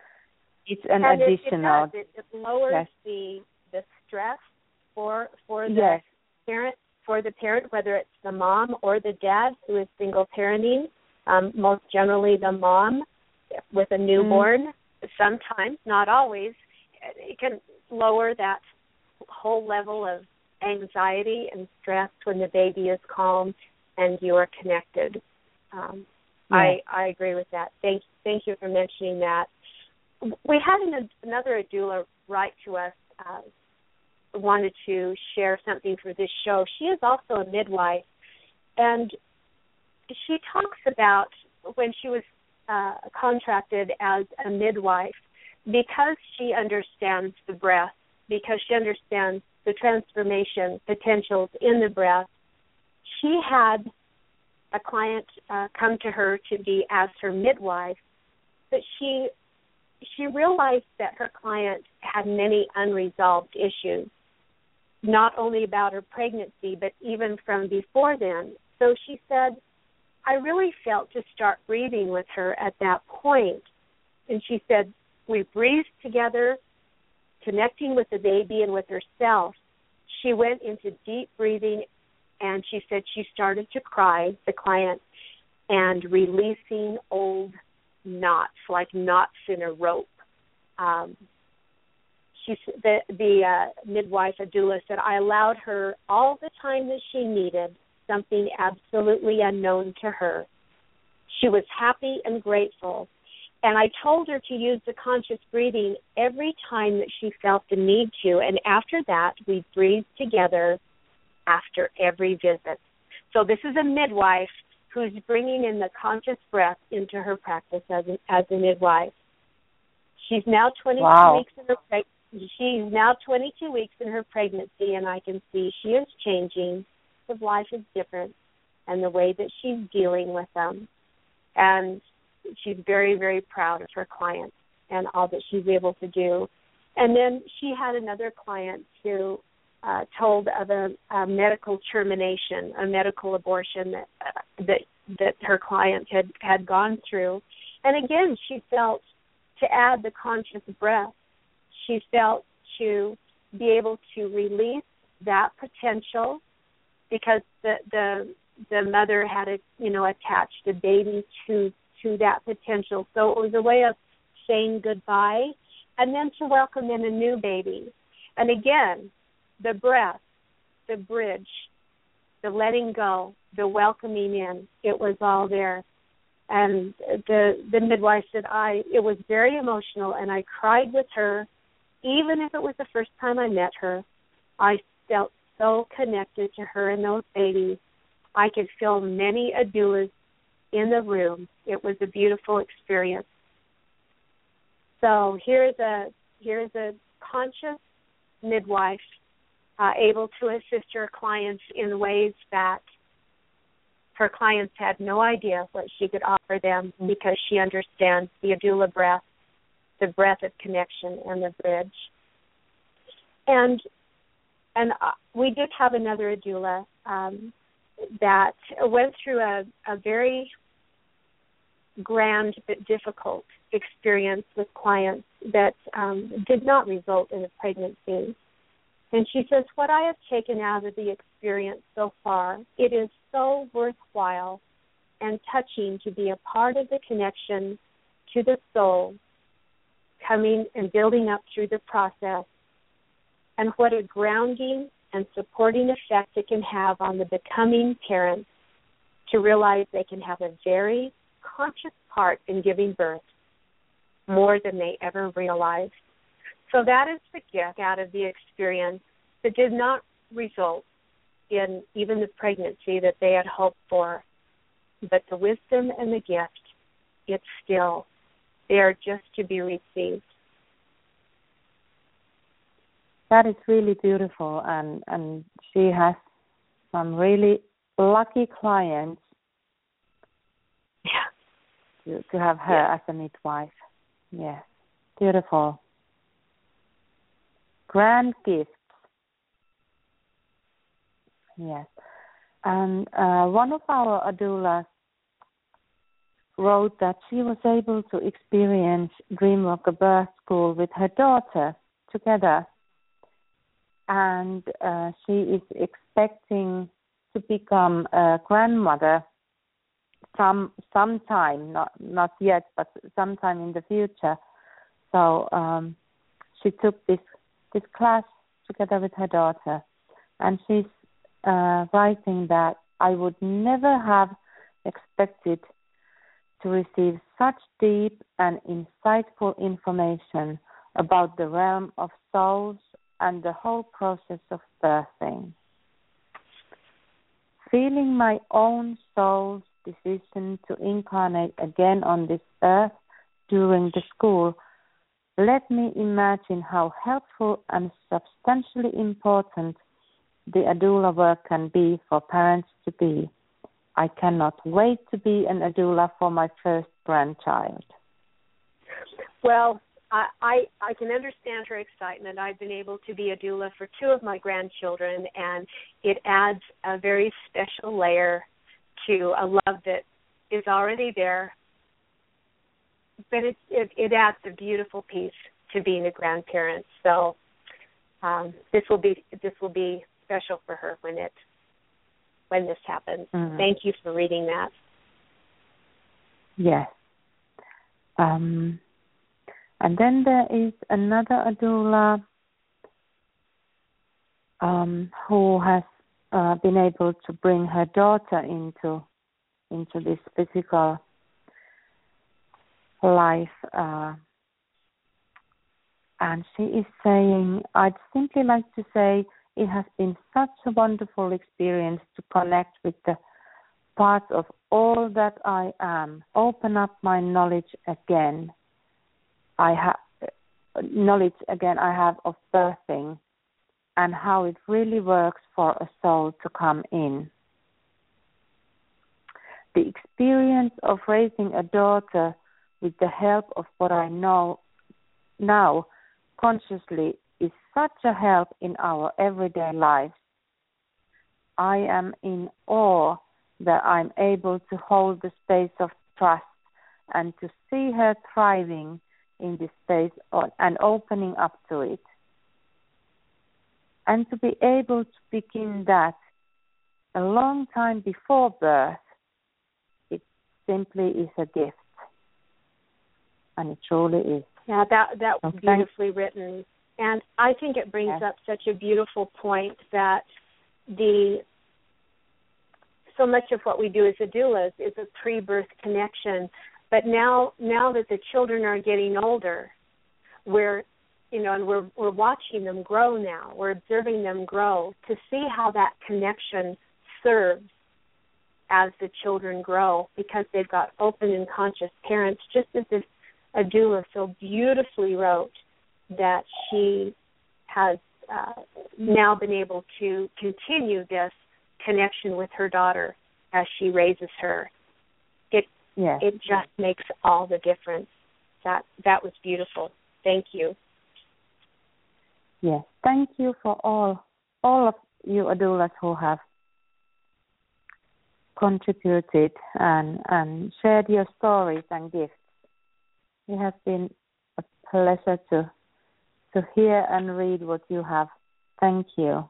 an additional. It lowers the stress for the parent, whether it's the mom or the dad who is single parenting. Most generally, the mom with a newborn. Sometimes, not always, it can lower that whole level of anxiety and stress when the baby is calm and you are connected. I agree with that. Thank you for mentioning that. We had another doula write to us, wanted to share something for this show. She is also a midwife, and she talks about when she was contracted as a midwife, because she understands the breath, because she understands the transformation potentials in the breath. She had a client come to her to be as her midwife, but she realized that her client had many unresolved issues, not only about her pregnancy, but even from before then. So she said, I really felt to start breathing with her at that point. And she said, we breathed together, connecting with the baby and with herself. She went into deep breathing, and she said she started to cry, the client. and releasing old knots, like knots in a rope. The midwife, a doula, said, I allowed her all the time that she needed, something absolutely unknown to her. She was happy and grateful. And I told her to use the conscious breathing every time that she felt the need to. And after that, we breathed together after every visit. So this is a midwife who's bringing in the conscious breath into her practice as a midwife. She's now 22 weeks in her pregnancy. She's now 22 weeks in her pregnancy, and I can see she is changing. Her life is different, and the way that she's dealing with them. And she's very, very proud of her clients and all that she's able to do. And then she had another client who told of a medical termination, a medical abortion that her client had gone through. And again, she felt to add the conscious breath, she felt to be able to release that potential because the mother had attached a baby to that potential. So it was a way of saying goodbye and then to welcome in a new baby. And again, the breath, the bridge, the letting go, the welcoming in, it was all there. And the midwife said, it was very emotional, and I cried with her. Even if it was the first time I met her, I felt so connected to her and those babies. I could feel many doulas in the room. It was a beautiful experience. So here's a conscious midwife able to assist her clients in ways that her clients had no idea what she could offer them because she understands the doula breath, the breath of connection, and the bridge. And we did have another doula that went through a very grand but difficult experience with clients that did not result in a pregnancy. And she says, what I have taken out of the experience so far, it is so worthwhile and touching to be a part of the connection to the soul, coming and building up through the process, and what a grounding and supporting effect it can have on the becoming parents to realize they can have a very conscious part in giving birth, more than they ever realized. So that is the gift out of the experience that did not result in even the pregnancy that they had hoped for. But the wisdom and the gift, it's still, they are just to be received. That is really beautiful, and she has some really lucky clients to have her as a midwife. Yes, beautiful. Grand gifts. Yes. And one of our doulas wrote that she was able to experience Dreamwalker Birth School with her daughter together. And she is expecting to become a grandmother sometime, not yet, but sometime in the future. So she took this class together with her daughter, and she's writing that I would never have expected to receive such deep and insightful information about the realm of souls and the whole process of birthing. Feeling my own soul's decision to incarnate again on this earth during the school, let me imagine how helpful and substantially important the doula work can be for parents to be. I cannot wait to be an doula for my first grandchild. Well, I can understand her excitement. I've been able to be a doula for 2 of my grandchildren, and it adds a very special layer to a love that is already there. But it adds a beautiful piece to being a grandparent. So this will be special for her when this happens. Mm-hmm. Thank you for reading that. Yes. And then there is another doula who has been able to bring her daughter into this physical life. And she is saying, I'd simply like to say it has been such a wonderful experience to connect with the part of all that I am, open up my knowledge again. I have of birthing and how it really works for a soul to come in. The experience of raising a daughter with the help of what I know now consciously is such a help in our everyday lives. I am in awe that I'm able to hold the space of trust and to see her thriving in this space and opening up to it. And to be able to begin that a long time before birth, it simply is a gift. And it truly is. Yeah, that was beautifully written. And I think it brings up such a beautiful point that so much of what we do as a doula is a pre-birth connection. But now that the children are getting older, we're watching them grow now. We're observing them grow to see how that connection serves as the children grow, because they've got open and conscious parents, just as this a doula so beautifully wrote that she has now been able to continue this connection with her daughter as she raises her. It just makes all the difference. That was beautiful. Thank you. Yes, thank you for all of you doulas who have contributed and shared your stories and gifts. It has been a pleasure to hear and read what you have. Thank you.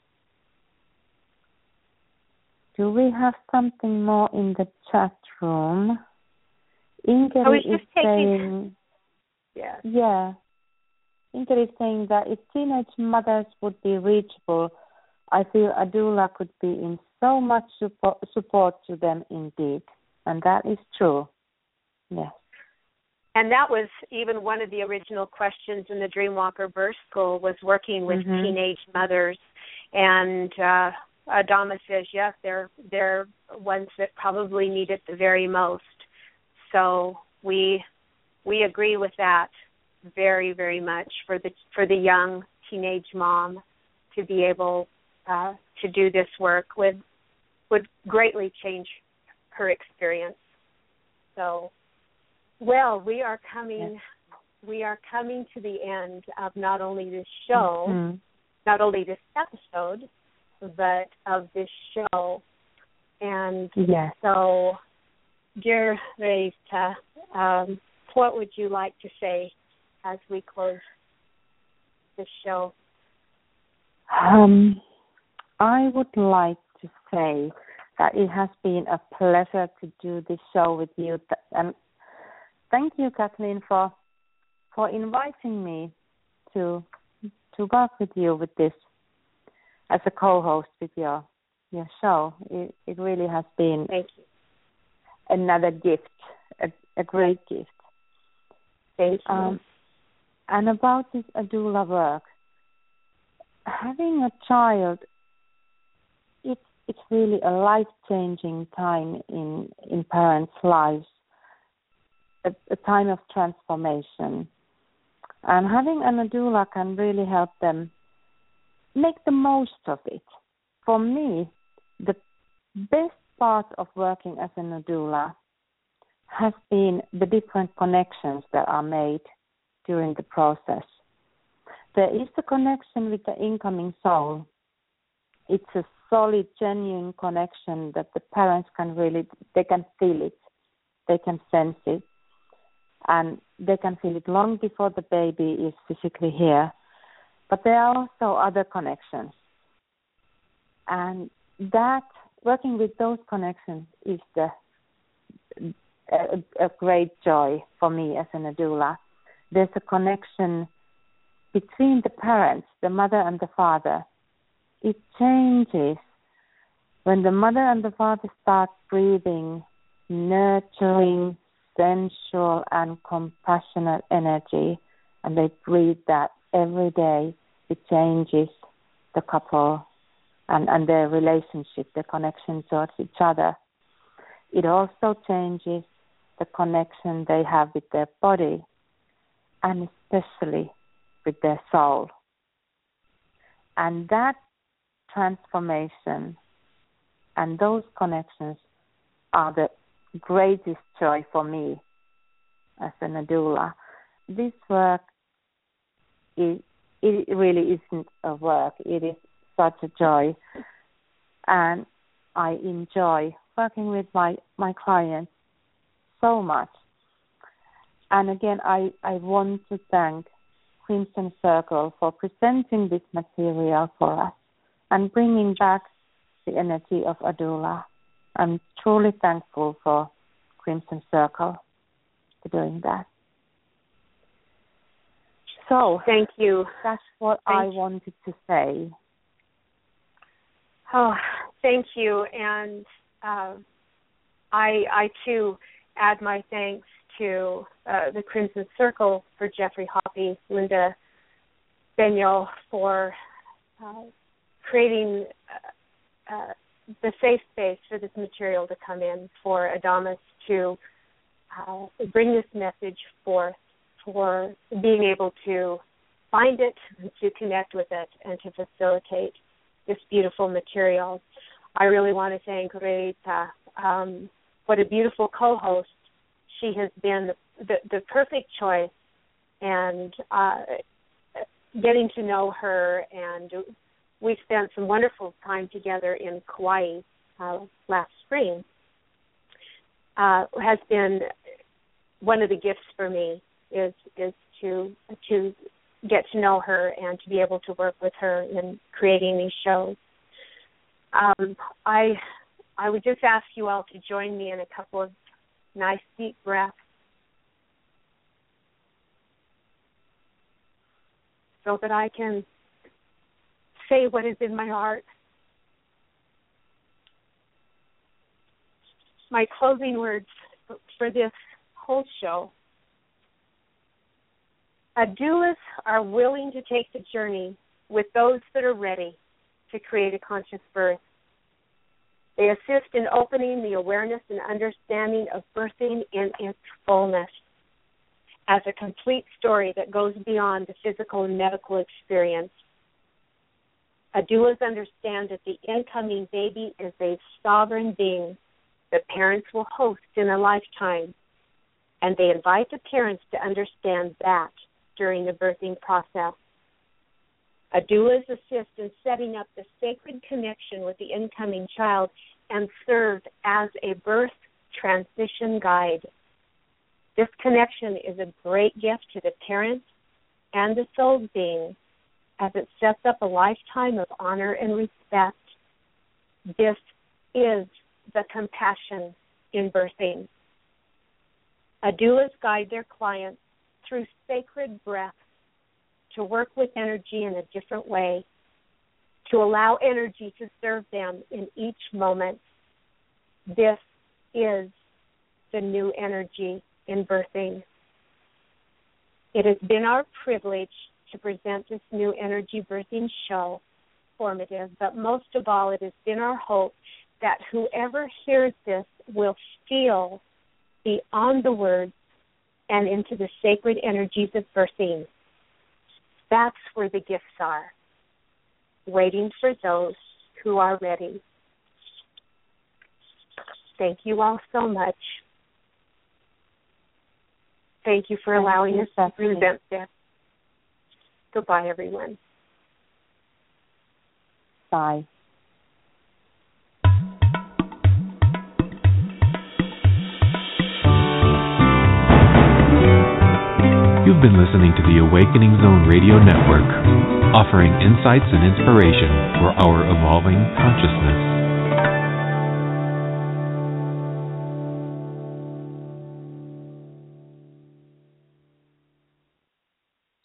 Do we have something more in the chat room? Ingrid is saying... Yeah. Ingrid is saying that if teenage mothers would be reachable, I feel a doula could be in so much support to them indeed. And that is true. Yes. And that was even one of the original questions in the Dreamwalker Birth School, was working with teenage mothers. And Adama says, yes, they're ones that probably need it the very most. So we agree with that very, very much for the young teenage mom to be able to do this work would greatly change her experience. So, well, we are coming to the end of not only this show, not only this episode, but of this show. And so, dear Reita, what would you like to say as we close this show? I would like to say that it has been a pleasure to do this show with you. And thank you, Kathleen, for inviting me to work with you with this as a co-host with your show. It really has been another gift, a great gift. Thank you. And about this doula work, having a child, it's really a life-changing time in parents' lives, a time of transformation. And having a doula can really help them make the most of it. For me, the best part of working as a doula has been the different connections that are made during the process. There is the connection with the incoming soul. It's a solid, genuine connection that the parents they can feel it, they can sense it, and they can feel it long before the baby is physically here. But there are also other connections. And that, working with those connections is the a great joy for me as an doula. There's a connection between the parents, the mother and the father. It changes when the mother and the father start breathing nurturing, sensual, and compassionate energy, and they breathe that every day. It changes the couple and their relationship, their connection towards each other. It also changes the connection they have with their body and especially with their soul. And that transformation and those connections are the greatest joy for me as an doula. This work, it really isn't a work. It is such a joy. And I enjoy working with my clients so much. And again, I want to thank Crimson Circle for presenting this material for us and bringing back the energy of a doula. I'm truly thankful for Crimson Circle for doing that. So, thank you. That's what I wanted to say. Oh, thank you. And I too add my thanks to the Crimson Circle for Jeffrey Hoppe, Linda Benyo for creating the safe space for this material to come in, for Adamus to bring this message forth, for being able to find it, to connect with it, and to facilitate this beautiful material. I really want to thank Rita. What a beautiful co-host. She has been the perfect choice, and getting to know her, and we spent some wonderful time together in Kauai last spring, has been one of the gifts for me is to get to know her and to be able to work with her in creating these shows. I would just ask you all to join me in a couple of nice deep breaths so that I can say what is in my heart. My closing words for this whole show. Doulas are willing to take the journey with those that are ready to create a conscious birth. They assist in opening the awareness and understanding of birthing in its fullness as a complete story that goes beyond the physical and medical experience. Doulas understand that the incoming baby is a sovereign being that parents will host in a lifetime, and they invite the parents to understand that during the birthing process. Doulas assist in setting up the sacred connection with the incoming child and serve as a birth transition guide. This connection is a great gift to the parents and the soul being as it sets up a lifetime of honor and respect. This is the compassion in birthing. Doulas guide their clients through sacred breath to work with energy in a different way, to allow energy to serve them in each moment. This is the new energy in birthing. It has been our privilege to present this new energy birthing show, Formative, but most of all, it has been our hope that whoever hears this will feel beyond the words and into the sacred energies of birthing. That's where the gifts are, waiting for those who are ready. Thank you all so much. Thank you for allowing us to present this. Goodbye, everyone. Bye. You've been listening to the Awakening Zone Radio Network, offering insights and inspiration for our evolving consciousness.